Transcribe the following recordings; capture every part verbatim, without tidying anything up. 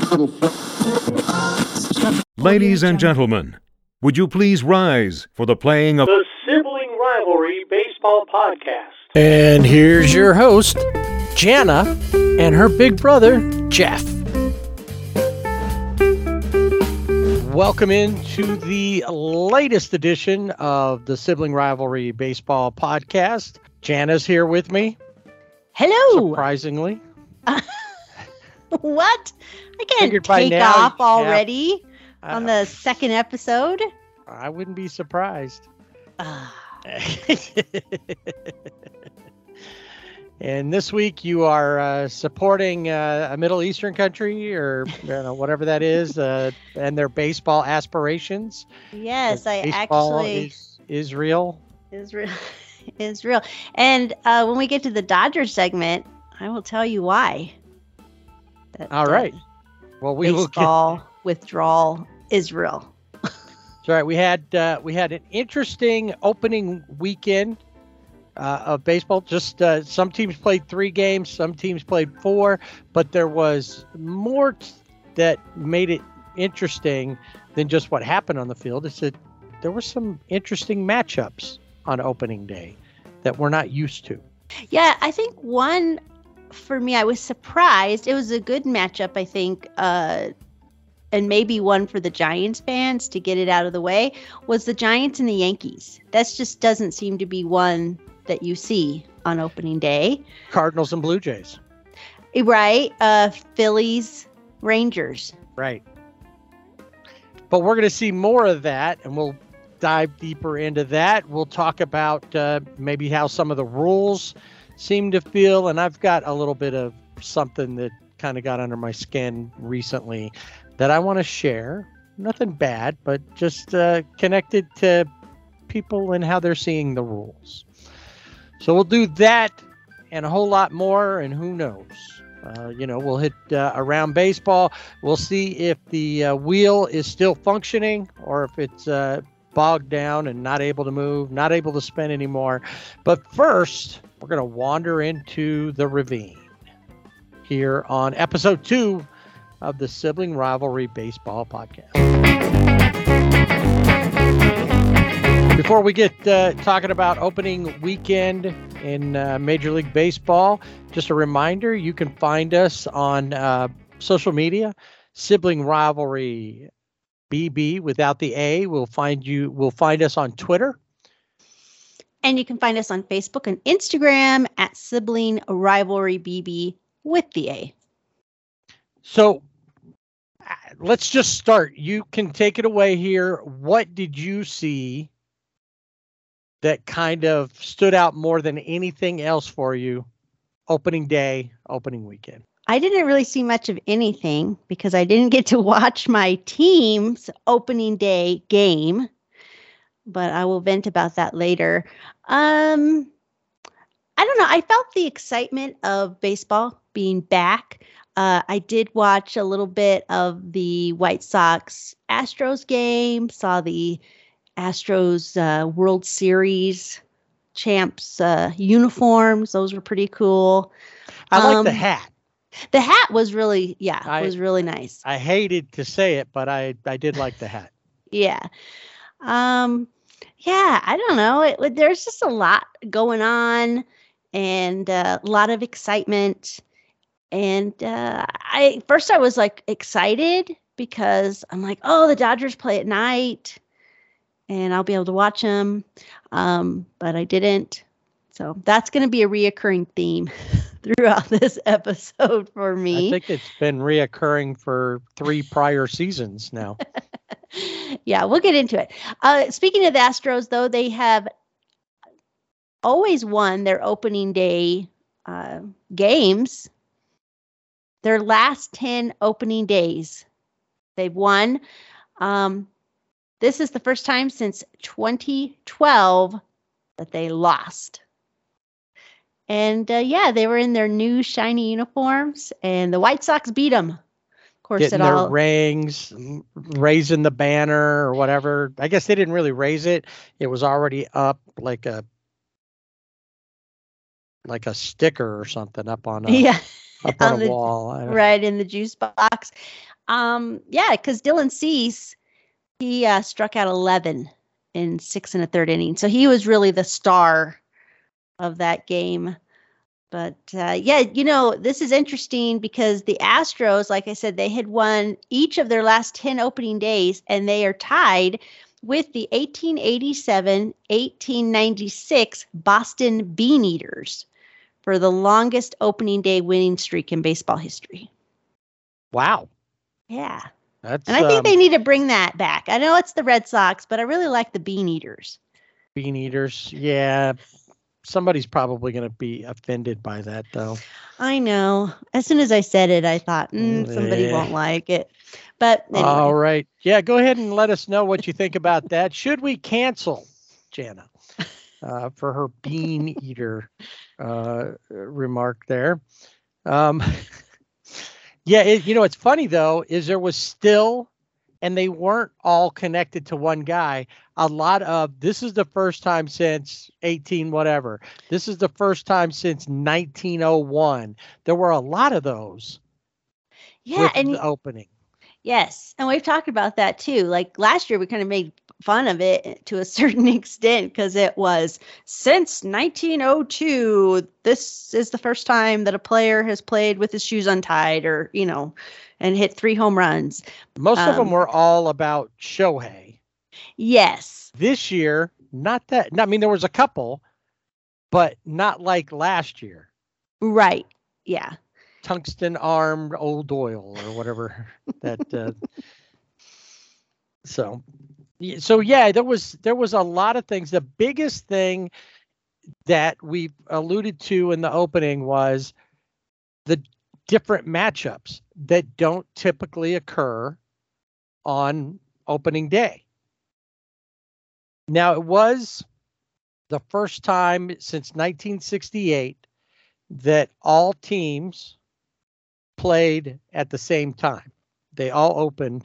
Ladies and gentlemen, would you please rise for the playing of the Sibling Rivalry Baseball Podcast. And here's your host, Jana, and her big brother, Jeff. Welcome into the latest edition of the Sibling Rivalry Baseball Podcast. Jana's here with me. Hello. Surprisingly. Uh, what? I can't Figured by take now, off already yeah. on Uh, the second episode. I wouldn't be surprised. Uh, And this week you are uh, supporting uh, a Middle Eastern country or you know, whatever that is, uh, and their baseball aspirations. yes, I Baseball actually is, is real. is real. is real. And uh, when we get to the Dodgers segment, I will tell you why. That, All right. Well, we will get. baseball withdrawal is real. That's right. We had uh, we had an interesting opening weekend uh, of baseball. Just uh, some teams played three games, some teams played four, but there was more t- that made it interesting than just what happened on the field. It's that there were some interesting matchups on opening day that we're not used to. Yeah, I think one for me, I was surprised. It was a good matchup, I think, uh, and maybe one for the Giants fans to get it out of the way, was the Giants and the Yankees. That just doesn't seem to be one that you see on opening day. Cardinals and Blue Jays. Right. Uh, Phillies, Rangers. Right. But we're going to see more of that, and we'll dive deeper into that. We'll talk about uh, maybe how some of the rules seem to feel, and I've got a little bit of something that kind of got under my skin recently that I want to share. Nothing bad, but just uh, connected to people and how they're seeing the rules. So we'll do that and a whole lot more, and who knows? Uh, you know, we'll hit uh, around baseball. We'll see if the uh, wheel is still functioning or if it's uh, bogged down and not able to move, not able to spin anymore. But first, we're going to wander into the ravine here on episode two of the Sibling Rivalry Baseball Podcast. Before we get uh, talking about opening weekend in uh, Major League Baseball, just a reminder, you can find us on uh, social media, Sibling Rivalry B B without the A. We'll find you. We'll find us on Twitter. And you can find us on Facebook and Instagram at Sibling Rivalry B B with the A. So uh, let's just start. You can take it away here. What did you see that kind of stood out more than anything else for you opening day, opening weekend? I didn't really see much of anything because I didn't get to watch my team's opening day game, but I will vent about that later. Um, I don't know. I felt the excitement of baseball being back. Uh, I did watch a little bit of the White Sox Astros game, saw the Astros uh, World Series champs uh, uniforms. Those were pretty cool. I like Um, the hat. The hat was really, yeah, I- was really nice. I hated to say it, but I, I did like the hat. Yeah. Um, yeah, I don't know. It, it- there's just a lot going on and uh, a lot of excitement. And uh, I first I was like excited because I'm like, oh, the Dodgers play at night and I'll be able to watch them. Um, but I didn't. So that's going to be a reoccurring theme throughout this episode for me. I think it's been reoccurring for three prior seasons now. Yeah, we'll get into it. Uh, speaking of the Astros, though, they have always won their opening day uh, games. Their last ten opening days, they've won. Um, this is the first time since twenty twelve that they lost. And uh, yeah, they were in their new shiny uniforms, and the White Sox beat them. Of course, Getting it their all rings, raising the banner or whatever. I guess they didn't really raise it. It was already up like a like a sticker or something up on a, yeah up on, on a the, wall. I don't- right in the juice box. Um, yeah, because Dylan Cease, he uh, struck out eleven in six and a third inning. So he was really the star of that game. But uh, yeah, you know, this is interesting because the Astros, like I said, they had won each of their last ten opening days, and they are tied with the eighteen eighty-seven eighteen ninety-six Boston Bean Eaters for the longest opening day winning streak in baseball history. Wow. Yeah. That's, and I think um, they need to bring that back. I know it's the Red Sox, but I really like the Bean Eaters. Bean Eaters. Yeah. Somebody's probably going to be offended by that, though. I know. As soon as I said it, I thought, mm, somebody Yeah. won't like it. But anyway. All right. Yeah, go ahead and let us know what you think about that. Should we cancel Jana uh, for her Bean Eater uh, remark there? Um, yeah, it, you know, it's funny, though, is there was still, and they weren't all connected to one guy, a lot of, this is the first time since eighteen whatever. This is the first time since nineteen oh one. There were a lot of those. Yeah, with and the opening. Yes, and we've talked about that too. Like last year, we kind of made fun of it to a certain extent because it was since nineteen oh two. This is the first time that a player has played with his shoes untied, or you know, and hit three home runs. Most Um, of them were all about Shohei. Yes, This year, not that. I mean, there was a couple, but not like last year. right. Yeah. Tungsten armed old Doyle or whatever that. Uh, so, y- so yeah, there was there was a lot of things. The biggest thing that we alluded to in the opening was the different matchups that don't typically occur on opening day. Now, it was the first time since nineteen sixty-eight that all teams played at the same time. They all opened.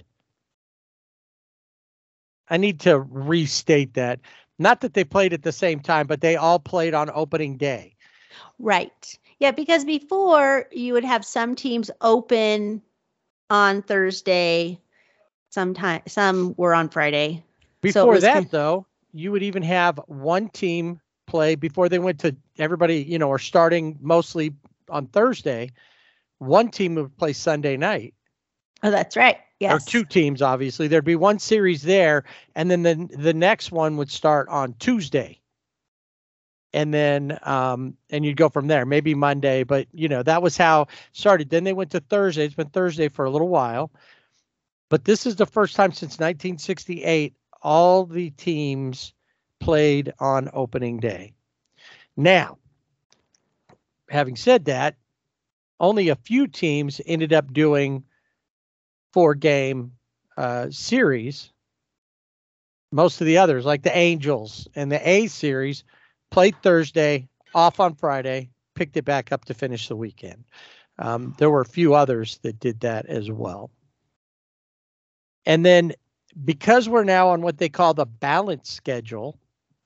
I need to restate that. Not that they played at the same time, but they all played on opening day. Right. Yeah, because before you would have some teams open on Thursday, sometime some were on Friday. So it Before was that, kind- though, you would even have one team play before they went to everybody, you know, are starting mostly on Thursday. One team would play Sunday night. Oh, that's right. Yes. Or two teams, obviously. There'd be one series there, and then the, the next one would start on Tuesday. And then um, and you'd go from there, maybe Monday, but you know, that was how it started. Then they went to Thursday. It's been Thursday for a little while. But this is the first time since nineteen sixty-eight all the teams played on opening day. Now, having said that, only a few teams ended up doing four game uh, series. Most of the others, like the Angels and the A series, played Thursday, off on Friday, picked it back up to finish the weekend. Um, there were a few others that did that as well. And then because we're now on what they call the balance schedule,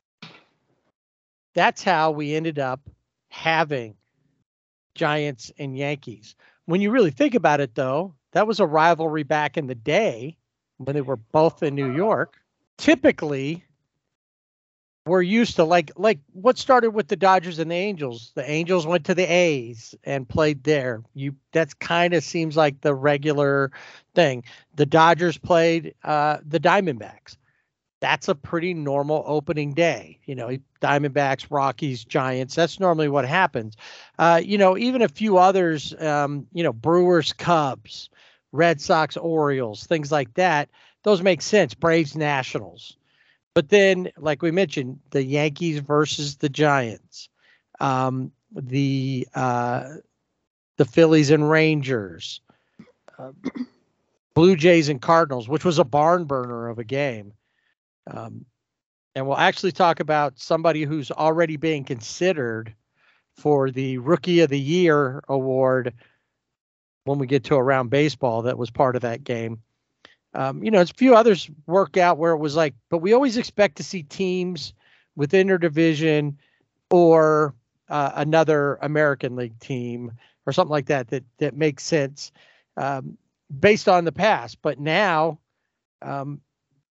that's how we ended up having Giants and Yankees. When you really think about it, though, that was a rivalry back in the day when they were both in New York. Typically, we're used to like like what started with the Dodgers and the Angels. The Angels went to the A's and played there. You that's kind of seems like the regular thing. The Dodgers played uh, the Diamondbacks. That's a pretty normal opening day. You know, Diamondbacks, Rockies, Giants. That's normally what happens. Uh, you know, even a few others. Um, you know, Brewers, Cubs, Red Sox, Orioles, things like that. Those make sense. Braves, Nationals. But then, like we mentioned, the Yankees versus the Giants, um, the uh, the Phillies and Rangers, uh, Blue Jays and Cardinals, which was a barn burner of a game. Um, and we'll actually talk about somebody who's already being considered for the Rookie of the Year award when we get to Around Baseball that was part of that game. Um, you know, it's a few others work out where it was like, but we always expect to see teams within their division or uh, another American League team or something like that, that, that makes sense. Um, based on the past. But now, um,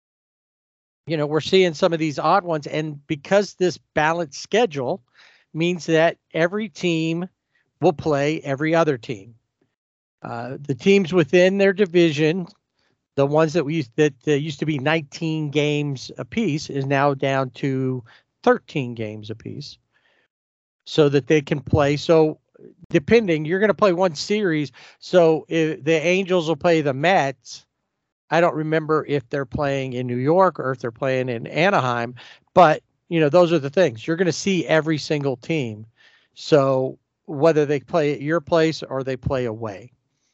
you know, we're seeing some of these odd ones. And because this balanced schedule means that every team will play every other team. Uh, the teams within their division, the ones that we used that uh, used to be nineteen games apiece, is now down to thirteen games apiece, so that they can play. So depending, you're going to play one series. So if the Angels will play the Mets. I don't remember if they're playing in New York or if they're playing in Anaheim, but you know, those are the things. You're going to see every single team. So whether they play at your place or they play away.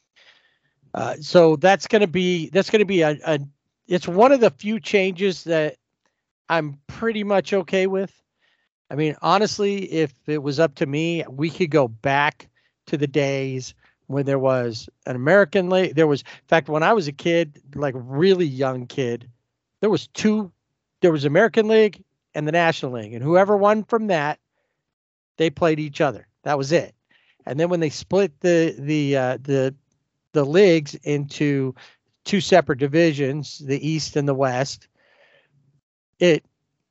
Uh, so that's going to be, that's going to be a, a, it's one of the few changes that I'm pretty much okay with. I mean, honestly, if it was up to me, we could go back to the days when there was an American League. There was, in fact, when I was a kid, like really young kid, there was two, there was American League and the National League, and whoever won from that, they played each other. That was it. And then when they split the, the, uh, the, the leagues into two separate divisions, the East and the West, it,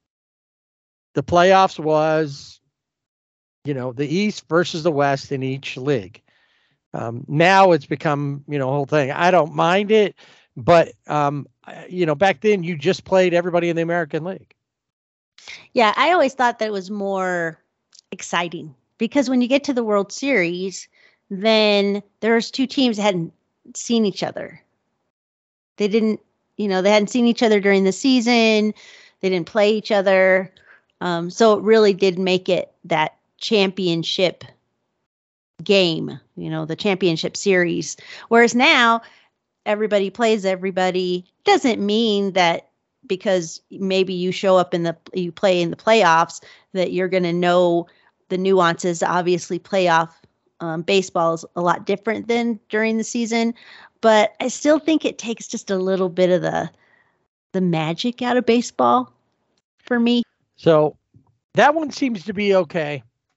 the playoffs was, you know, the East versus the West in each league. Um, now it's become, you know, a whole thing. I don't mind it, but, um, you know, back then you just played everybody in the American League. Yeah, I always thought that it was more exciting because when you get to the World Series, then there's two teams that hadn't seen each other. They didn't, you know, they hadn't seen each other during the season. They didn't play each other. Um, so it really did make it that championship game, you know, the championship series. Whereas now everybody plays everybody. Doesn't mean that because maybe you show up in the, you play in the playoffs, that you're going to know the nuances. Obviously playoff um, baseball is a lot different than during the season, but I still think it takes just a little bit of the, the magic out of baseball for me. So that one seems to be okay.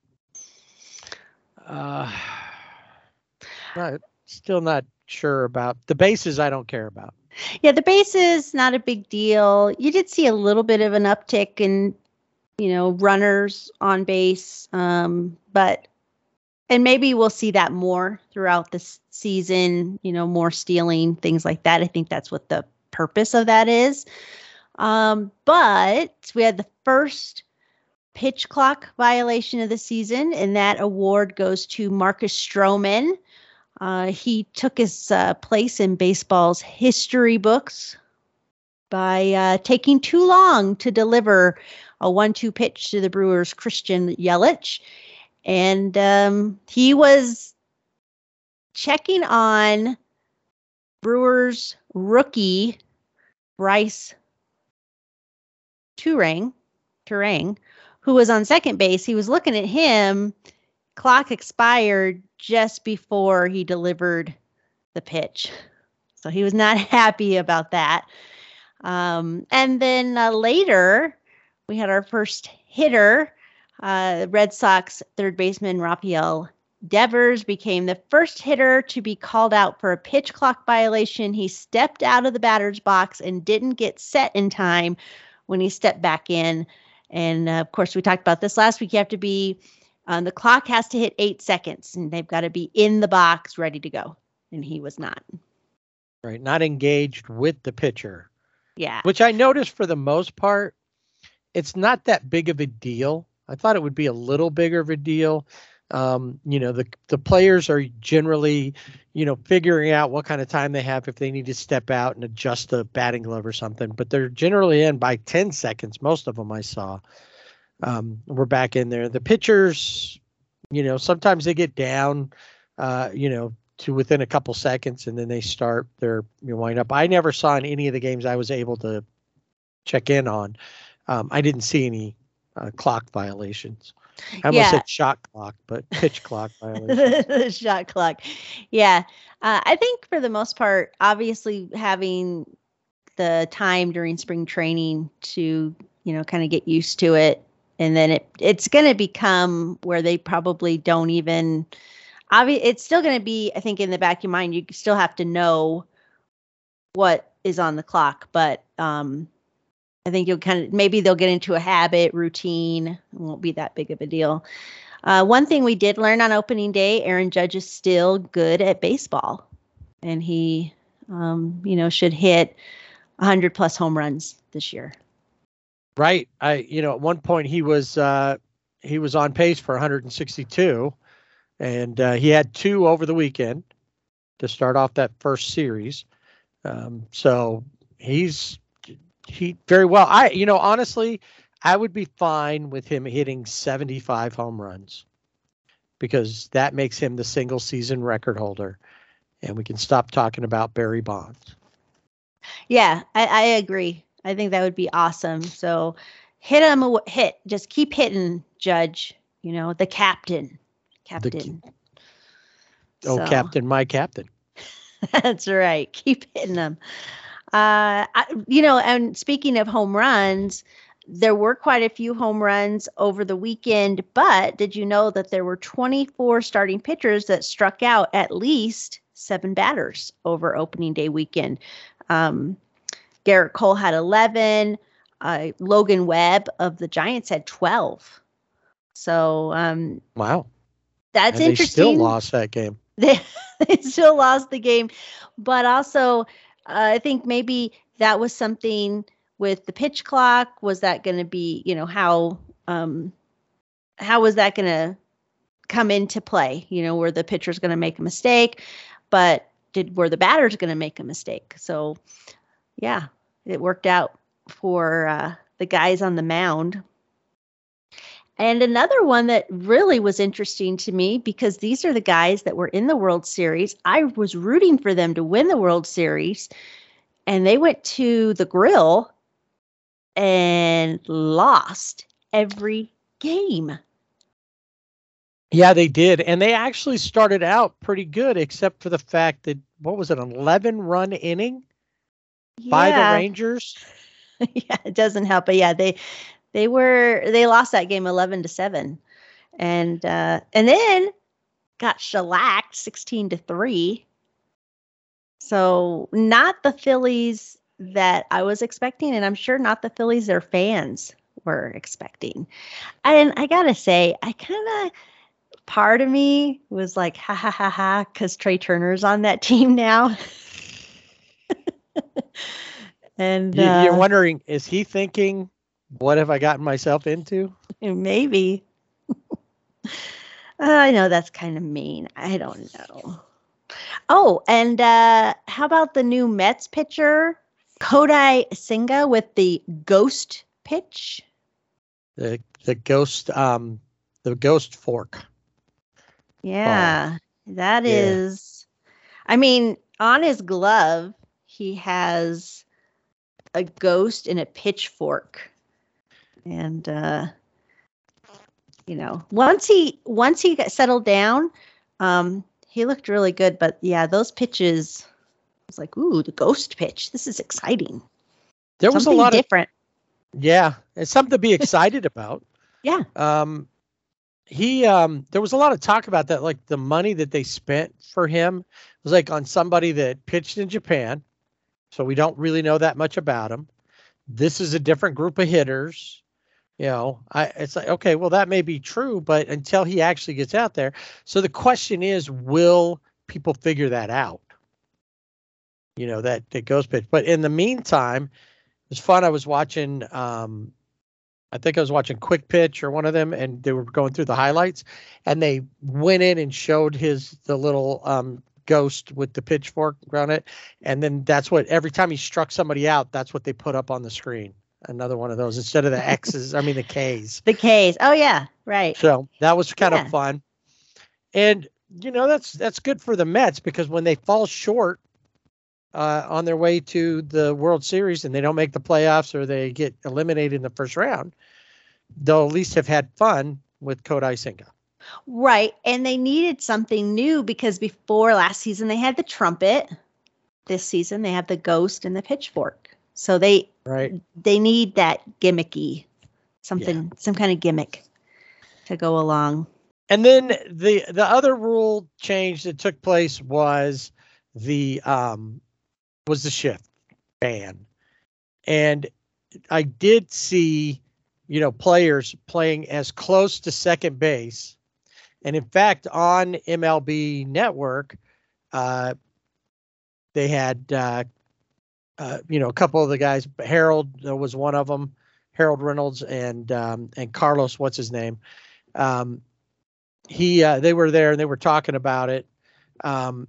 Uh, not, still not sure about the bases. I don't care about. Yeah, the bases, not a big deal. You did see a little bit of an uptick in, you know, runners on base, um, but and maybe we'll see that more throughout this season. You know, more stealing, things like that. I think that's what the purpose of that is. Um, but we had the first pitch clock violation of the season, and that award goes to Marcus Stroman. Uh, he took his uh, place in baseball's history books by uh, taking too long to deliver a one two pitch to the Brewers' Christian Yelich. And um, he was checking on Brewers rookie Bryce Turang, Turang, who was on second base. He was looking at him. Clock expired just before he delivered the pitch. So he was not happy about that. Um, and then uh, later, we had our first hitter. Uh, the Red Sox third baseman Rafael Devers became the first hitter to be called out for a pitch clock violation. He stepped out of the batter's box and didn't get set in time when he stepped back in. And, uh, of course, we talked about this last week. You have to be Um, the clock has to hit eight seconds, and they've got to be in the box ready to go. And he was not. Right. Not engaged with the pitcher. Yeah. Which I noticed for the most part, it's not that big of a deal. I thought it would be a little bigger of a deal. Um, you know, the, the players are generally, you know, figuring out what kind of time they have if they need to step out and adjust the batting glove or something. But they're generally in by ten seconds. Most of them I saw. Um, we're back in there. The pitchers, you know, sometimes they get down, uh, you know, to within a couple seconds and then they start their you know, wind up. I never saw in any of the games I was able to check in on. Um, I didn't see any uh, clock violations. I almost Yeah. said shot clock, but pitch clock violations. The shot clock. Yeah. Uh, I think for the most part, obviously having the time during spring training to, you know, kind of get used to it. And then it it's going to become where they probably don't even, obvi- it's still going to be, I think, in the back of your mind, you still have to know what is on the clock, but um, I think you'll kind of, maybe they'll get into a habit, routine. It won't be that big of a deal. Uh, one thing we did learn on opening day, Aaron Judge is still good at baseball, and he, um, you know, should hit one hundred plus home runs this year. Right. I, you know, at one point he was, uh, he was on pace for one hundred sixty-two, and uh, he had two over the weekend to start off that first series. Um, so he's, he very well, I, you know, honestly, I would be fine with him hitting seventy-five home runs, because that makes him the single season record holder, and we can stop talking about Barry Bonds. Yeah, I, I agree. I think that would be awesome. So hit him, a hit, just keep hitting, Judge, you know, the captain, captain. The, oh, So, captain, my captain. That's right. Keep hitting them. Uh, I, you know, and speaking of home runs, there were quite a few home runs over the weekend, but did you know that there were twenty-four starting pitchers that struck out at least seven batters over opening day weekend? Um, Garrett Cole had eleven. Uh, Logan Webb of the Giants had twelve. So, um, wow, that's and interesting. They still lost that game. They, they still lost the game, but also uh, I think maybe that was something with the pitch clock. Was that going to be, you know, how um, how was that going to come into play? You know, were the pitchers going to make a mistake, but did were the batters going to make a mistake? So, yeah, it worked out for uh, the guys on the mound. And another one that really was interesting to me, because these are the guys that were in the World Series. I was rooting for them to win the World Series, and they went to the Grill and lost every game. Yeah, they did. And they actually started out pretty good, except for the fact that, what was it, an eleven run inning Yeah. by the Rangers? Yeah, it doesn't help. But yeah, they they were they lost that game eleven to seven. And uh, and then got shellacked sixteen to three. So not the Phillies that I was expecting, and I'm sure not the Phillies their fans were expecting. And I gotta say, I kind of, part of me was like, ha ha ha ha, because Trey Turner's on that team now. And You- You're uh, wondering, is he thinking, what have I gotten myself into? maybe. I know that's kind of mean. I don't know. Oh, and uh, how about the new Mets pitcher, Kodai Senga, with the ghost pitch? The the ghost um the ghost fork. Yeah, that Yeah. is. I mean, on his glove, he has a ghost and a pitchfork. And uh, you know, once he once he got settled down, um, he looked really good. But yeah, those pitches, I was like, ooh, the ghost pitch. This is exciting. There was Something a lot different. of yeah, it's something to be excited about. Yeah. Um, he um, there was a lot of talk about that, like the money that they spent for him was like on somebody that pitched in Japan, so we don't really know that much about him. This is a different group of hitters. You know, I it's like, okay, well, that may be true, but until he actually gets out there. So the question is, will people figure that out? You know, that, that ghost pitch. But in the meantime, it was fun. I was watching, um, I think I was watching Quick Pitch or one of them, and they were going through the highlights, and they went in and showed his, the little um, ghost with the pitchfork around it. And then that's what, every time he struck somebody out, that's what they put up on the screen. Another one of those instead of the X's, I mean the K's. The K's. Oh yeah, right. So that was kind Yeah. of fun. And you know, that's that's good for the Mets, because when they fall short uh, on their way to the World Series and they don't make the playoffs or they get eliminated in the first round, they'll at least have had fun with Kodai Senga. Right. And they needed something new, because before last season they had the trumpet. This season they have the ghost and the pitchfork. So they Right. they need that gimmicky, something, some kind of gimmick to go along. And then the the other rule change that took place was the um, was the shift ban, and I did see, you know, players playing as close to second base, and in fact on M L B Network, uh, they had uh, uh, you know, a couple of the guys. Harold was one of them, Harold Reynolds, and um, and Carlos, what's his name? Um, he uh, they were there and they were talking about it, um,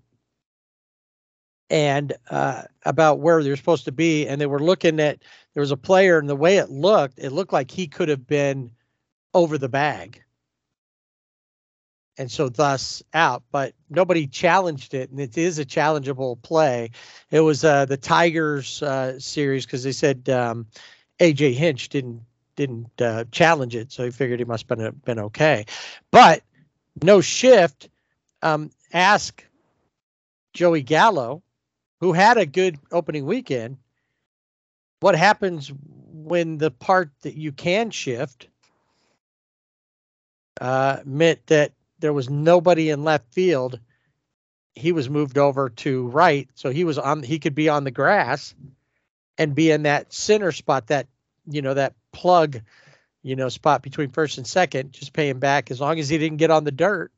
and uh, about where they're supposed to be, and they were looking at, there was a player, and the way it looked, it looked like he could have been over the bag, and so thus out, but nobody challenged it, and it is a challengeable play. It was uh, the Tigers uh, series, because they said um, A J Hinch didn't didn't uh, challenge it, so he figured he must have been, been okay. But no shift. Um, ask Joey Gallo, who had a good opening weekend, what happens when the part that you can shift uh, meant that there was nobody in left field. He was moved over to right, so he was on. He could be on the grass and be in that center spot, that, you know, that plug, you know, spot between first and second, just pay him back as long as he didn't get on the dirt.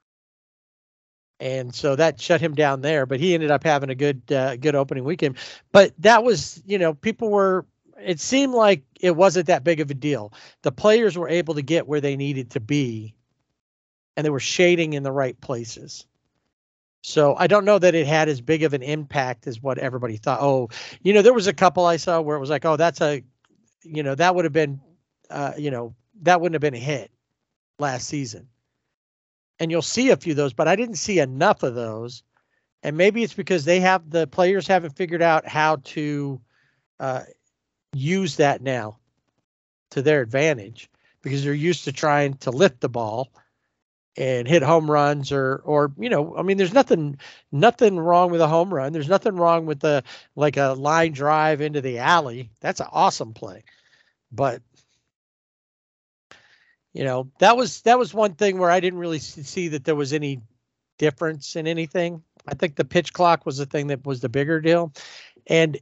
And so that shut him down there, but he ended up having a good, uh, good opening weekend. But that was, you know, people were, it seemed like it wasn't that big of a deal. The players were able to get where they needed to be, and they were shading in the right places. So I don't know that it had as big of an impact as what everybody thought. Oh, you know, there was a couple I saw where it was like, oh, that's a, you know, that would have been, uh, you know, that wouldn't have been a hit last season. And you'll see a few of those, but I didn't see enough of those. And maybe it's because they have, the players haven't figured out how to uh, use that now to their advantage, because they're used to trying to lift the ball and hit home runs, or, or, you know, I mean, there's nothing, nothing wrong with a home run. There's nothing wrong with the, like a line drive into the alley. That's an awesome play. But, you know, that was, that was one thing where I didn't really see that there was any difference in anything. I think the pitch clock was the thing that was the bigger deal. And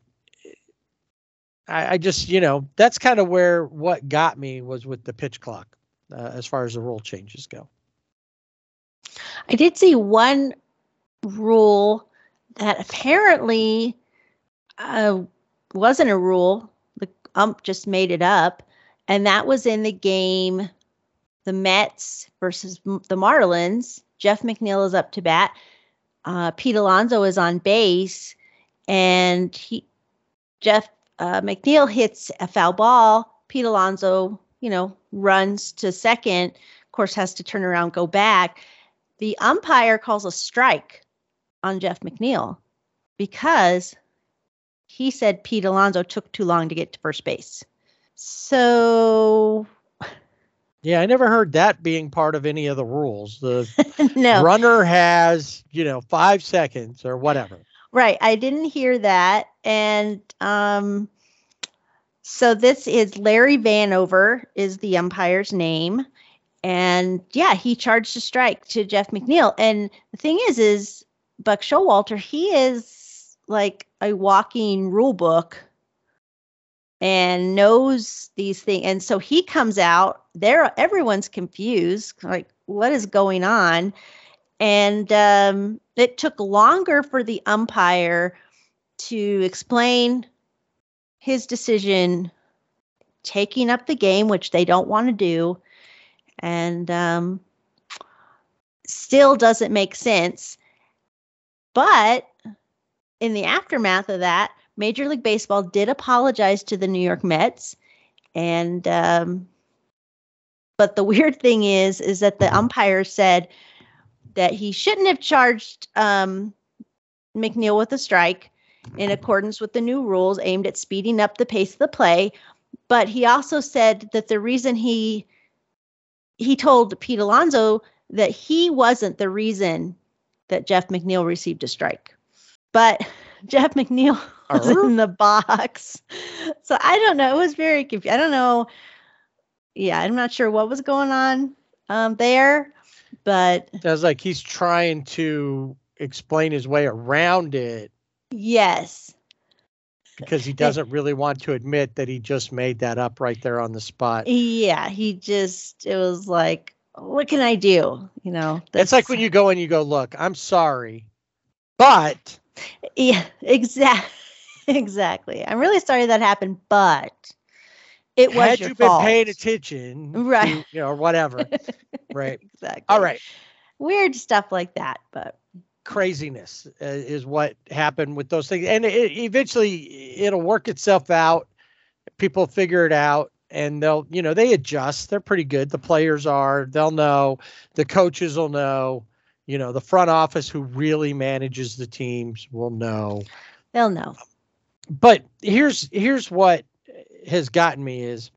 I, I just, you know, that's kind of where what got me was with the pitch clock uh, as far as the rule changes go. I did see one rule that apparently uh, wasn't a rule. The ump just made it up. And that was in the game, the Mets versus the Marlins. Jeff McNeil is up to bat. Uh, Pete Alonso is on base. And he, Jeff uh, McNeil hits a foul ball. Pete Alonso, you know, runs to second. Of course, has to turn around, go back. The umpire calls a strike on Jeff McNeil because he said Pete Alonso took too long to get to first base. So, yeah, I never heard that being part of any of the rules. The no. runner has, you know, five seconds or whatever. Right. I didn't hear that. And um, so this is Larry Vanover is the umpire's name. And yeah, he charged a strike to Jeff McNeil. And the thing is, is Buck Showalter, he is like a walking rule book and knows these things. And so he comes out there, everyone's confused, like what is going on? And um, it took longer for the umpire to explain his decision, taking up the game, which they don't want to do. And um, still doesn't make sense. But in the aftermath of that, Major League Baseball did apologize to the New York Mets. And um, but the weird thing is, is that the umpire said that he shouldn't have charged um, McNeil with a strike in accordance with the new rules aimed at speeding up the pace of the play. But he also said that the reason he He told Pete Alonso that he wasn't the reason that Jeff McNeil received a strike. But Jeff McNeil was uh-huh. in the box. So I don't know. It was very confusing. I don't know. Yeah, I'm not sure what was going on um, there. but Sounds like he's trying to explain his way around it yes. because he doesn't really want to admit that he just made that up right there on the spot. Yeah, he just, it was like, what can I do? You know, It's like when you go and you go, look, I'm sorry, but yeah, exactly. Exactly. I'm really sorry that happened, but it was had your you fault. been paying attention, Right. to, you know, or whatever. Right. Exactly. All right. Weird stuff like that, but Craziness uh, is what happened with those things. And it, eventually it'll work itself out. People figure it out and they'll, you know, they adjust. They're pretty good. The players are, they'll know, the coaches will know, you know, the front office who really manages the teams will know. they'll know. But here's, here's what has gotten me is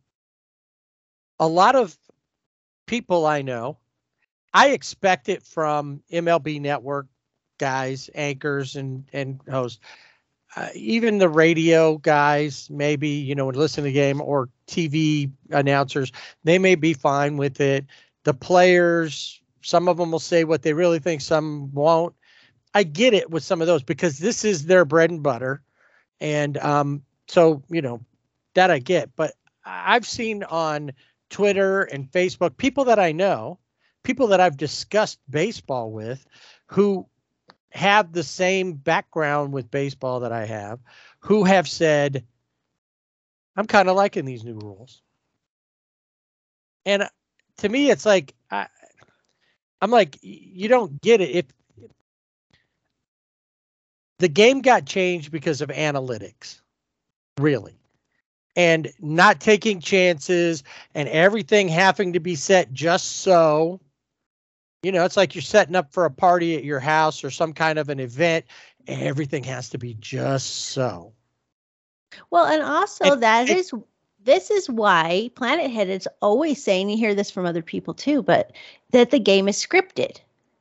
a lot of people I know, I expect it from M L B Network guys, anchors, and and hosts. Uh, even the radio guys, maybe, you know, when listen to the game, or T V announcers, they may be fine with it. The players, some of them will say what they really think, some won't. I get it with some of those because this is their bread and butter. And um, so, you know, that I get. But I've seen on Twitter and Facebook, people that I know, people that I've discussed baseball with, who have the same background with baseball that I have, who have said, I'm kind of liking these new rules. And to me, it's like, I, I'm like, you don't get it. If the game got changed because of analytics, really, and not taking chances and everything having to be set just so, you know, it's like you're setting up for a party at your house or some kind of an event. Everything has to be just so. Well, and also And that it- is, this is why Planet Head is always saying, you hear this from other people too, but that the game is scripted.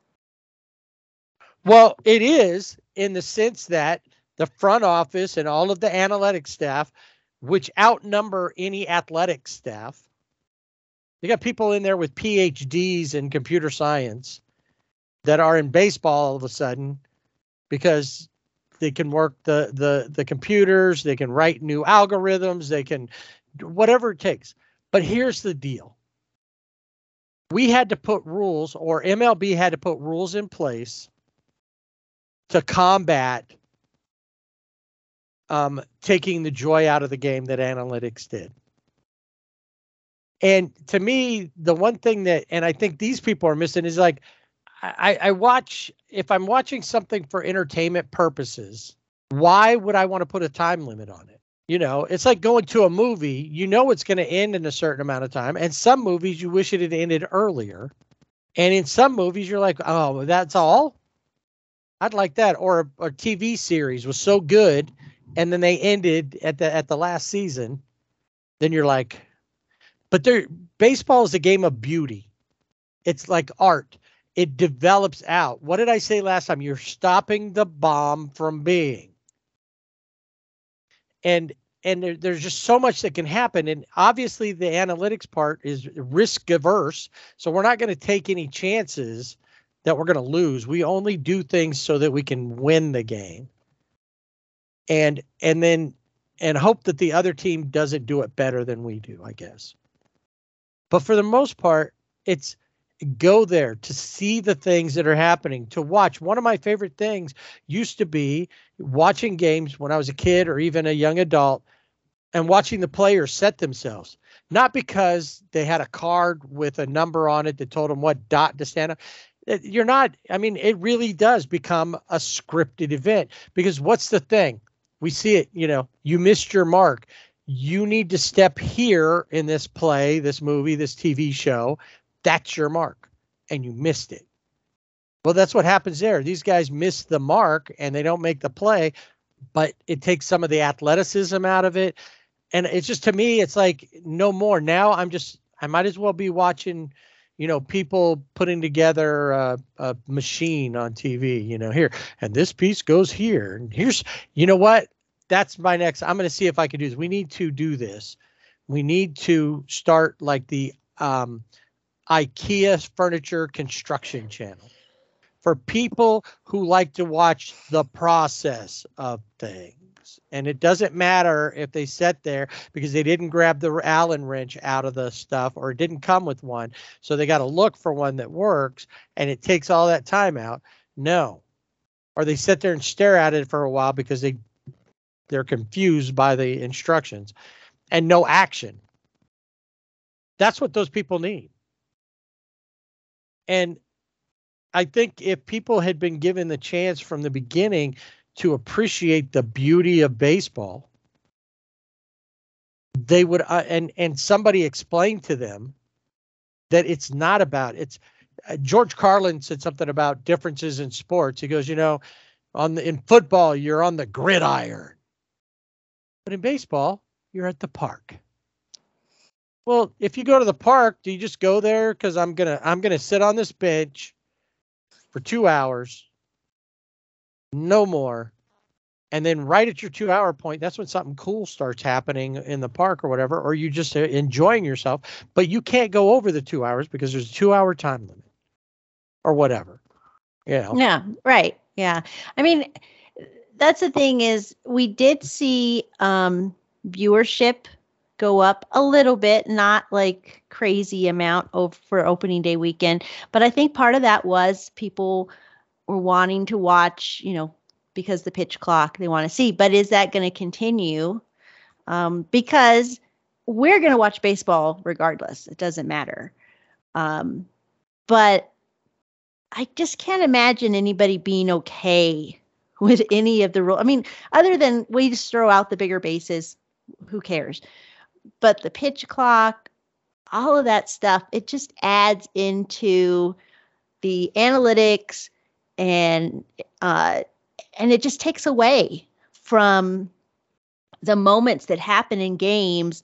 Well, it is in the sense that the front office and all of the analytics staff, which outnumber any athletic staff, you got people in there with P H Ds in computer science that are in baseball all of a sudden because they can work the the the computers, they can write new algorithms, they can whatever it takes. But here's the deal. We had to put rules, or M L B had to put rules in place to combat um, taking the joy out of the game that analytics did. And to me, the one thing that, and I think these people are missing is like, I, I watch, if I'm watching something for entertainment purposes, why would I want to put a time limit on it? You know, it's like going to a movie, you know, it's going to end in a certain amount of time. And some movies, you wish it had ended earlier. And in some movies, you're like, oh, that's all? I'd like that. Or a, a T V series was so good, and then they ended at the at the last season. Then you're like, but there, baseball is a game of beauty. It's like art. It develops out. What did I say last time? You're stopping the bomb from being. And and there, there's just so much that can happen. And obviously the analytics part is risk averse. So we're not going to take any chances that we're going to lose. We only do things so that we can win the game. And and then and hope that the other team doesn't do it better than we do, I guess. But for the most part, it's go there to see the things that are happening, to watch. One of my favorite things used to be watching games when I was a kid or even a young adult and watching the players set themselves. Not because they had a card with a number on it that told them what dot to stand up. You're not, I mean, it really does become a scripted event because what's the thing? We see it, you know, you missed your mark. You need to step here in this play, this movie, this T V show. That's your mark. And you missed it. Well, that's what happens there. These guys miss the mark and they don't make the play, but it takes some of the athleticism out of it. And it's just, to me, it's like no more. Now I'm just, I might as well be watching, you know, people putting together a, a machine on T V, you know, here, and this piece goes here. And here's, you know what? That's my next, I'm going to see if I can do this. We need to do this. We need to start like the, um, IKEA Furniture Construction Channel for people who like to watch the process of things. And it doesn't matter if they sat there because they didn't grab the Allen wrench out of the stuff or it didn't come with one. So they got to look for one that works and it takes all that time out. No. Or they sit there and stare at it for a while because they, they're confused by the instructions and no action. That's what those people need. And I think if people had been given the chance from the beginning to appreciate the beauty of baseball, they would, uh, and, and somebody explained to them that it's not about, it's, uh, George Carlin said something about differences in sports. He goes, you know, on the, in football, you're on the gridiron, but in baseball, you're at the park. Well, if you go to the park, do you just go there? Cause I'm going to, I'm going to sit on this bench for two hours, no more. And then right at your two hour point, that's when something cool starts happening in the park or whatever, or you just enjoying yourself, but you can't go over the two hours because there's a two hour time limit or whatever, you know? Yeah, right. Yeah. I mean, that's the thing is we did see um, viewership go up a little bit, not like crazy amount of, for opening day weekend. But I think part of that was people were wanting to watch, you know, because the pitch clock they want to see. But is that going to continue? Um, because we're going to watch baseball regardless. It doesn't matter. Um, but I just can't imagine anybody being okay with any of the rules. I mean, other than we just throw out the bigger bases, who cares? But the pitch clock, all of that stuff, it just adds into the analytics and uh, and it just takes away from the moments that happen in games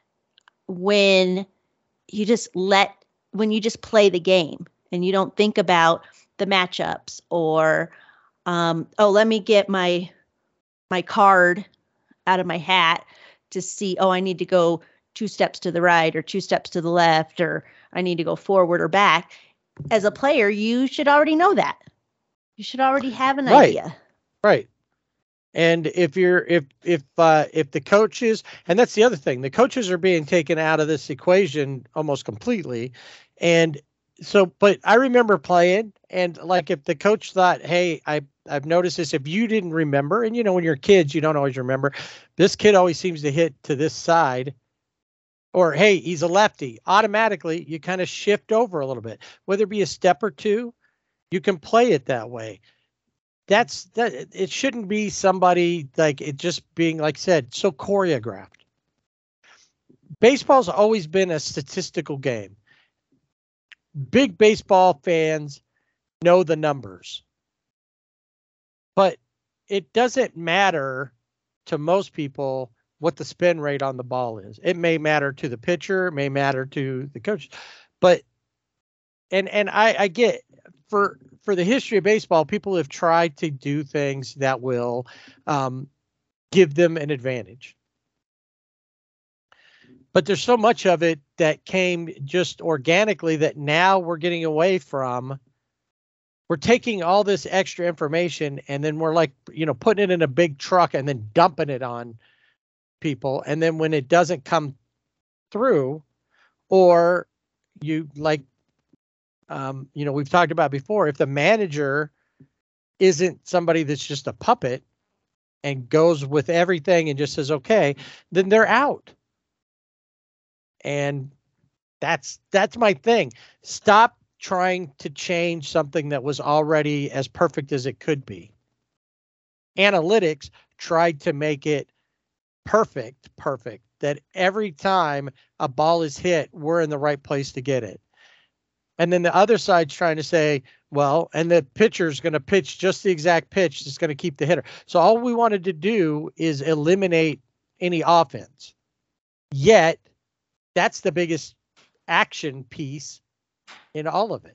when you just let, when you just play the game and you don't think about the matchups or, um, oh, let me get my, my card out of my hat to see, oh, I need to go two steps to the right or two steps to the left, or I need to go forward or back. As a player, you should already know that. You should already have an Right. idea. Right. And if you're, if, if, uh, if the coaches, and that's the other thing, the coaches are being taken out of this equation almost completely. And so, but I remember playing, and like, if the coach thought, hey, I, I've noticed this, if you didn't remember, and you know, when you're kids, you don't always remember, this kid always seems to hit to this side, or, hey, he's a lefty, automatically you kind of shift over a little bit, whether it be a step or two, you can play it that way. That's that. It shouldn't be somebody like it just being, like I said, so choreographed. Baseball's always been a statistical game. Big baseball fans know the numbers, but it doesn't matter to most people what the spin rate on the ball is. It may matter to the pitcher, it may matter to the coach, but and and I, I get for for the history of baseball, people have tried to do things that will um, give them an advantage. But there's so much of it that came just organically that now we're getting away from. We're taking all this extra information and then we're like, you know, putting it in a big truck and then dumping it on people. And then when it doesn't come through, or you like, um, you know, we've talked about before, if the manager isn't somebody that's just a puppet and goes with everything and just says, okay, then they're out. And that's, that's my thing. Stop trying to change something that was already as perfect as it could be. Analytics tried to make it perfect, perfect, that every time a ball is hit, we're in the right place to get it. And then the other side's trying to say, well, and the pitcher's going to pitch just the exact pitch that's going to keep the hitter. So all we wanted to do is eliminate any offense. Yet, that's the biggest action piece in all of it.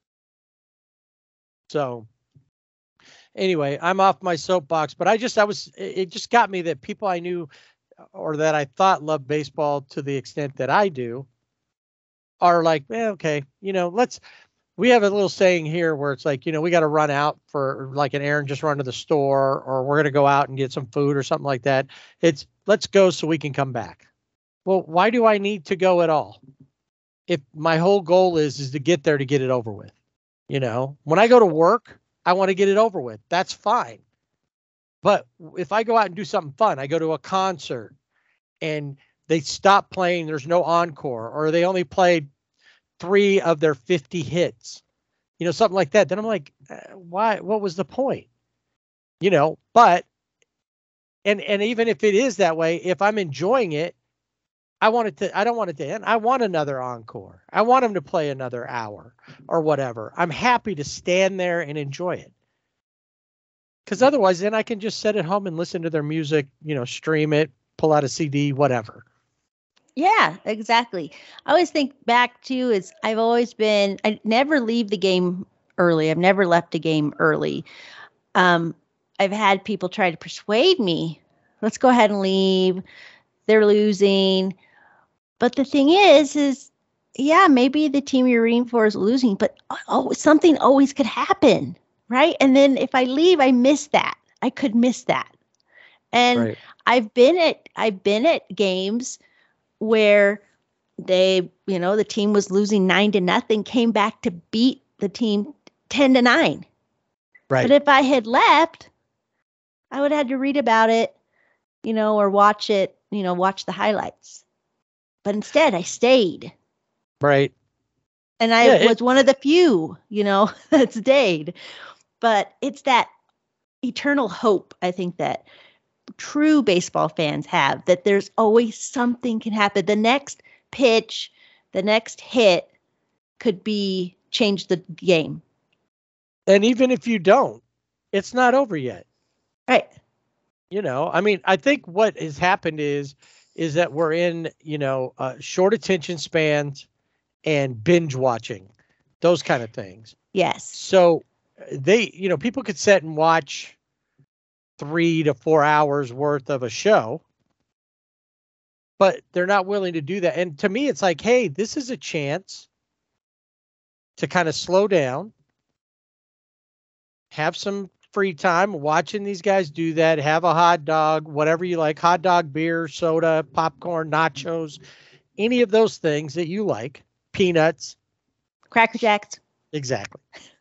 So anyway, I'm off my soapbox, but I just, I was, it just got me that people I knew or that I thought loved baseball to the extent that I do are like, eh, okay, you know, let's, we have a little saying here where it's like, you know, we got to run out for like an errand, just run to the store, or we're going to go out and get some food or something like that. It's let's go so we can come back. Well, why do I need to go at all? If my whole goal is, is to get there to get it over with, you know, when I go to work, I want to get it over with. That's fine. But if I go out and do something fun, I go to a concert and they stop playing, there's no encore, or they only played three of their fifty hits, you know, something like that. Then I'm like, uh, why, what was the point? You know, but, and, and even if it is that way, if I'm enjoying it, I want it to, I don't want it to end. I want another encore. I want them to play another hour or whatever. I'm happy to stand there and enjoy it. Because otherwise, then I can just sit at home and listen to their music, you know, stream it, pull out a C D, whatever. Yeah, exactly. I always think back to is I've always been, I never leave the game early. I've never left a game early. Um, I've had people try to persuade me, let's go ahead and leave. They're losing. But the thing is, is yeah, maybe the team you're rooting for is losing, but oh, something always could happen, right? And then if I leave, I miss that. I could miss that. And Right. I've been at, I've been at games where they, you know, the team was losing nine to nothing, came back to beat the team ten to nine. Right. But if I had left, I would have had to read about it, you know, or watch it, you know, watch the highlights. But instead I stayed. Right. And I Yeah, it- was one of the few, you know, that stayed. But it's that eternal hope, I think, that true baseball fans have, that there's always something can happen. The next pitch, the next hit could be change the game. And even if you don't, it's not over yet. Right. You know, I mean, I think what has happened is, is that we're in, you know, uh, short attention spans and binge watching, those kind of things. Yes. So they, you know, people could sit and watch three to four hours worth of a show, but they're not willing to do that. And to me, it's like, hey, this is a chance to kind of slow down, have some free time watching these guys do that, have a hot dog, whatever you like, hot dog, beer, soda, popcorn, nachos, any of those things that you like, peanuts. Cracker Jacks. Exactly.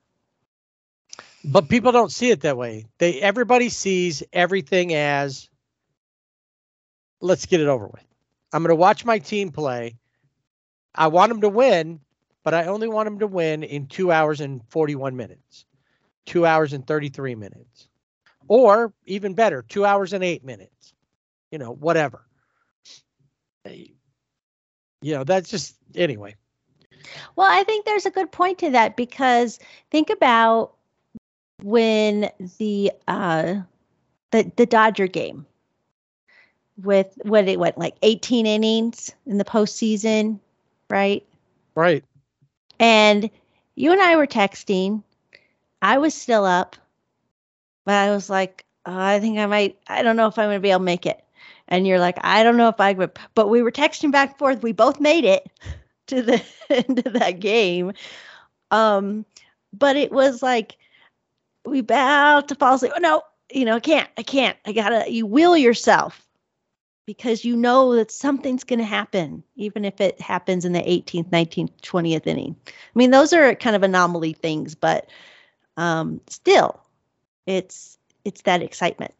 But people don't see it that way. They, everybody sees everything as, let's get it over with. I'm going to watch my team play. I want them to win, but I only want them to win in two hours and forty-one minutes, two hours and thirty-three minutes, or even better, two hours and eight minutes, you know, whatever. You know, that's just, anyway. Well, I think there's a good point to that, because think about when the uh, the the Dodger game with what it went like eighteen innings in the postseason, right? Right. And you and I were texting. I was still up, but I was like, oh, I think I might. I don't know if I'm going to be able to make it. And you're like, I don't know if I would. But we were texting back and forth. We both made it to the end of that game. Um, but it was like, we about to fall asleep. Oh, no, you know, I can't, I can't, I gotta, you will yourself, because you know that something's going to happen, even if it happens in the eighteenth, nineteenth, twentieth inning. I mean, those are kind of anomaly things, but um, still, it's, it's that excitement.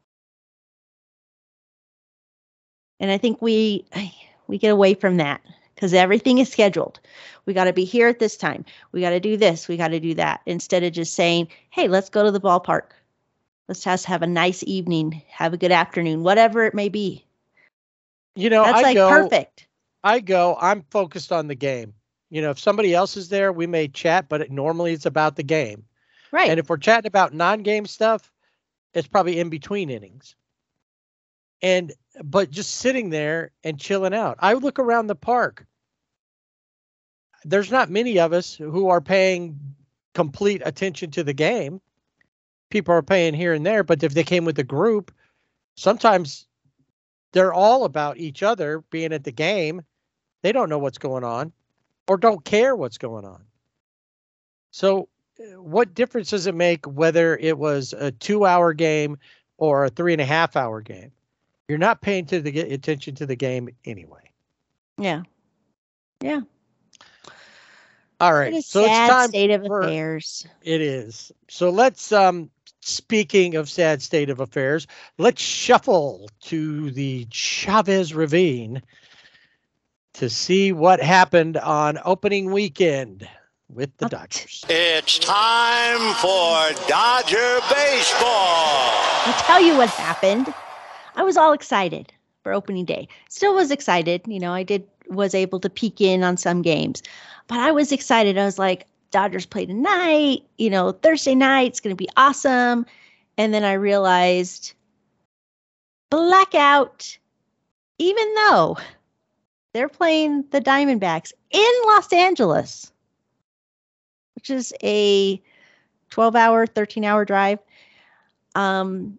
And I think we, we get away from that, because everything is scheduled. We got to be here at this time. We got to do this. We got to do that. Instead of just saying, hey, let's go to the ballpark. Let's just have a nice evening. Have a good afternoon, whatever it may be. You know, That's I like go, perfect. I go, I'm focused on the game. You know, if somebody else is there, we may chat, but it, normally it's about the game. Right. And if we're chatting about non-game stuff, it's probably in between innings. And, but just sitting there and chilling out. I look around the park. There's not many of us who are paying complete attention to the game. People are paying here and there, but if they came with a group, sometimes they're all about each other being at the game. They don't know what's going on. or don't care what's going on. So what difference does it make whether it was a two-hour game or a three and a half hour game? You're not paying to the attention to the game anyway. Yeah. Yeah. All right. What a So sad it's time state of for, affairs. It is. So let's, um, speaking of sad state of affairs, let's shuffle to the Chavez Ravine to see what happened on opening weekend with the Dodgers. It's time for Dodger baseball. I'll tell you what happened. I was all excited for opening day. Still was excited. You know, I did was able to peek in on some games, but I was excited. I was like, Dodgers play tonight, you know, Thursday night, it's going to be awesome. And then I realized blackout, even though they're playing the Diamondbacks in Los Angeles, which is a twelve hour, thirteen hour drive. Um,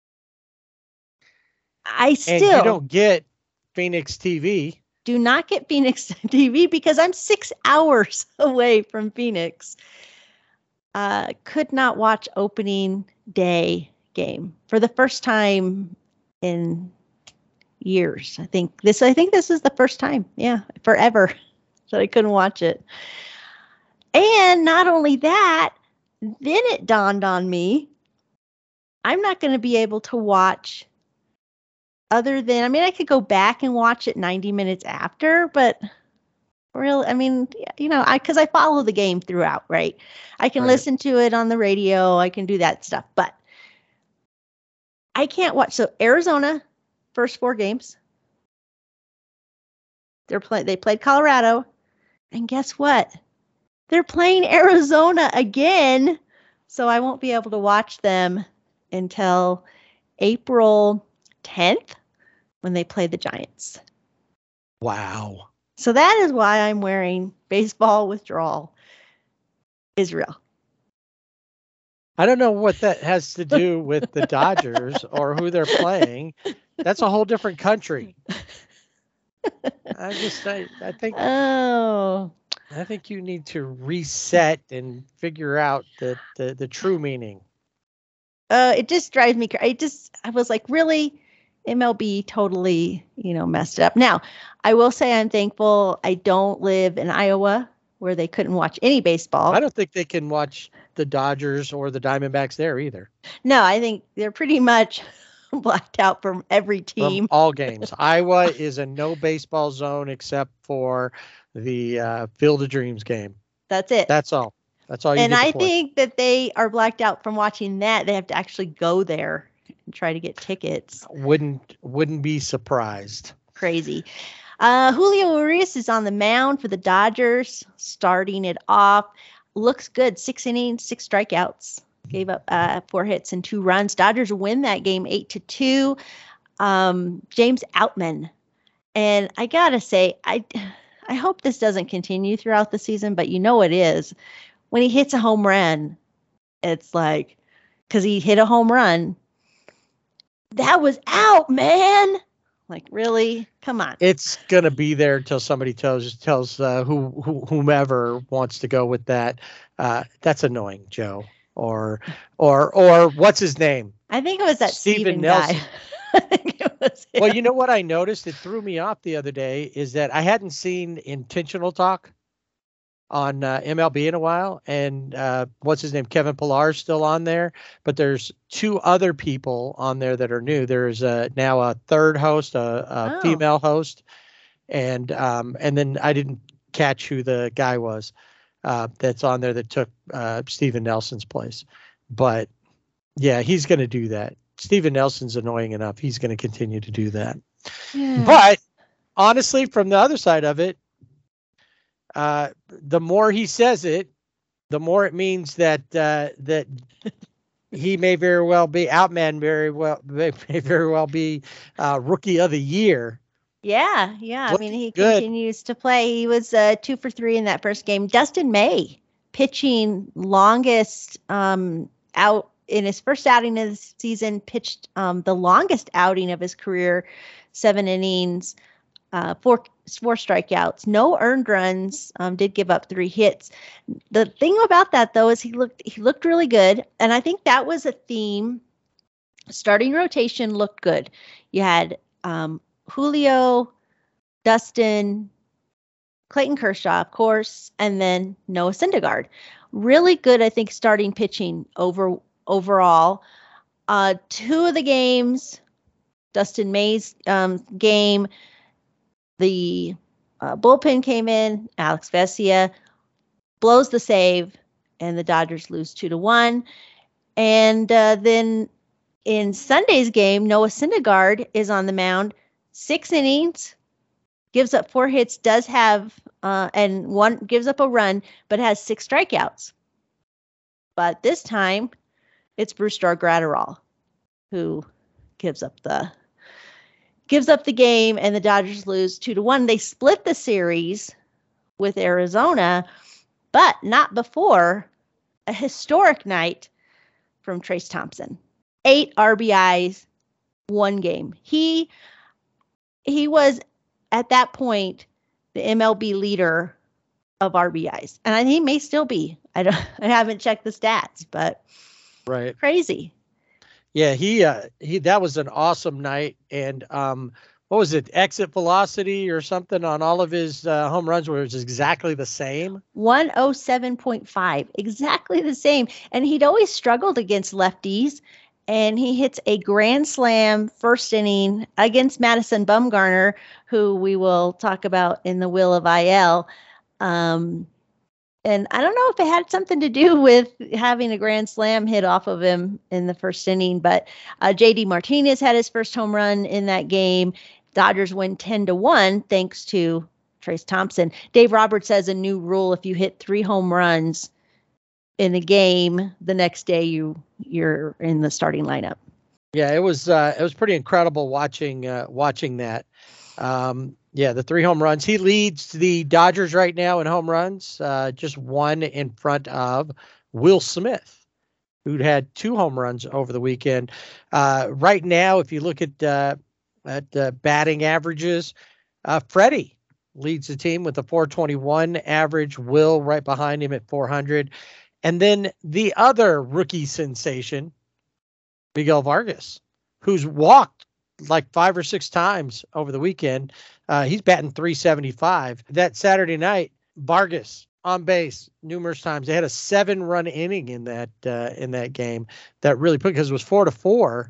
I still and you don't get Phoenix T V. Do not get Phoenix T V because I'm six hours away from Phoenix. Uh, could not watch opening day game for the first time in years. I think this. I think this is the first time, yeah, forever that I couldn't watch it. And not only that, then it dawned on me, I'm not going to be able to watch. Other than, I mean, I could go back and watch it ninety minutes after, but really, I mean, you know, I, cause I follow the game throughout, right? I can Right. listen to it on the radio. I can do that stuff, but I can't watch. So Arizona, first four games, they're play, they played Colorado, and guess what? They're playing Arizona again. So I won't be able to watch them until April tenth when they play the Giants. Wow. So that is why I'm wearing baseball withdrawal. Israel. I don't know what that has to do with the Dodgers or who they're playing. That's a whole different country. I just, I, I think, Oh, I think you need to reset and figure out the, the, the true meaning. uh, it just drives me crazy. I just, I was like, really? M L B totally, you know, messed it up. Now, I will say I'm thankful I don't live in Iowa where they couldn't watch any baseball. I don't think they can watch the Dodgers or the Diamondbacks there either. No, I think they're pretty much blacked out from every team. From all games. Iowa is a no baseball zone except for the uh, Field of Dreams game. That's it. That's all. That's all you And get to I play. think that they are blacked out from watching that. They have to actually go there and try to get tickets. Wouldn't wouldn't be surprised. Crazy. Uh, Julio Urias is on the mound for the Dodgers, starting it off. Looks good. Six innings, six strikeouts. Gave up uh, four hits and two runs. Dodgers win that game eight to two. Um, James Outman. And I gotta say, I I hope this doesn't continue throughout the season, but you know it is. When he hits a home run, it's like, because he hit a home run. That was out, man. Like, really? Come on. It's gonna be there until somebody tells tells uh, who, who whomever wants to go with that. Uh, that's annoying, Joe. Or or or what's his name? I think it was that Steven Steven Nelson. guy. I think it was him. Well, you know what I noticed? It threw me off the other day is that I hadn't seen intentional talk on uh, M L B in a while, and uh, what's his name? Kevin Pillar's still on there, but there's two other people on there that are new. There's uh, now a third host, a, a Oh. female host, and um, and then I didn't catch who the guy was uh, that's on there that took uh, Steven Nelson's place, but yeah, he's going to do that. Steven Nelson's annoying enough; he's going to continue to do that. Yeah. But honestly, from the other side of it, uh, the more he says it, the more it means that uh, that he may very well be Outman, very well may, may very well be uh, Rookie of the Year. Yeah, yeah. I Looking mean, he good. continues to play. He was uh, two for three in that first game. Dustin May pitching longest um, out in his first outing of the season, pitched um, the longest outing of his career, seven innings, uh, four four strikeouts, no earned runs. Um, did give up three hits. The thing about that though is he looked he looked really good, and I think that was a theme. Starting rotation looked good. You had um, Julio, Dustin, Clayton Kershaw, of course, and then Noah Syndergaard. Really good, I think, starting pitching over overall. Uh, two of the games, Dustin May's um, game, the uh, bullpen came in. Alex Vesia blows the save, and the Dodgers lose two to one. And uh, then in Sunday's game, Noah Syndergaard is on the mound, six innings, gives up four hits, does have uh, and one gives up a run, but has six strikeouts. But this time, it's Brusdar Graterol who gives up the gives up the game, and the Dodgers lose two to one. They split the series with Arizona, but not before a historic night from Trayce Thompson. Eight R B Is, one game. He he was at that point the M L B leader of R B Is, and he may still be. I don't. I haven't checked the stats, but right, crazy. Yeah, he uh, he that was an awesome night, and um, what was it? Exit velocity or something on all of his uh, home runs where it was exactly the same. one oh seven point five, exactly the same, and he'd always struggled against lefties. And he hits a grand slam first inning against Madison Bumgarner, who we will talk about in the Will of I L. Um, and I don't know if it had something to do with having a grand slam hit off of him in the first inning, but uh, J D Martinez had his first home run in that game. Dodgers win ten to one thanks to Trayce Thompson. Dave Roberts has a new rule: if you hit three home runs in a game, the next day you you're in the starting lineup. Yeah, it was uh, it was pretty incredible watching uh, watching that. Um, yeah, the three home runs. He leads the Dodgers right now in home runs, uh, just one in front of Will Smith, who'd had two home runs over the weekend. Uh, right now, if you look at uh, at uh, batting averages, uh, Freddie leads the team with a four twenty-one average. Will right behind him at four hundred. And then the other rookie sensation, Miguel Vargas, who's walked like five or six times over the weekend. Uh, he's batting three seventy-five. That Saturday night, Vargas on base numerous times. They had a seven-run inning in that uh, in that game that really put, because it was four to four.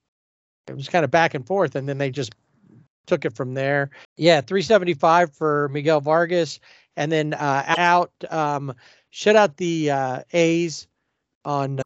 It was kind of back and forth, and then they just took it from there. Yeah, three seventy-five for Miguel Vargas, and then uh, out. Um, Shut out the uh, A's on